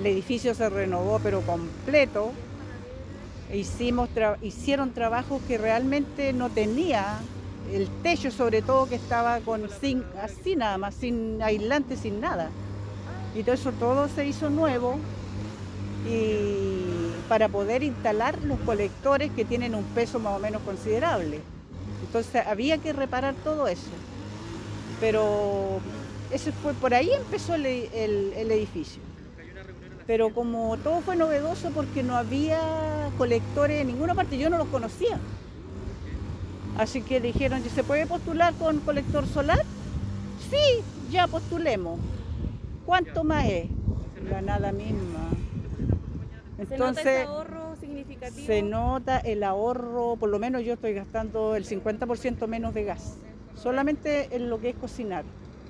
el edificio se renovó pero completo. Hicieron trabajos que realmente no tenía, el techo sobre todo que estaba con zinc, así nada más, sin aislante, sin nada. Y todo se hizo nuevo y para poder instalar los colectores que tienen un peso más o menos considerable. Entonces había que reparar todo eso. Pero por ahí empezó el edificio. Pero como todo fue novedoso porque no había colectores en ninguna parte, yo no los conocía. Así que dijeron, ¿se puede postular con colector solar? Sí, ya postulemos. ¿Cuánto más es? La nada misma. ¿Se nota ese Entonces, ahorro significativo? se nota el ahorro, por lo menos yo estoy gastando el 50% menos de gas, solamente en lo que es cocinar.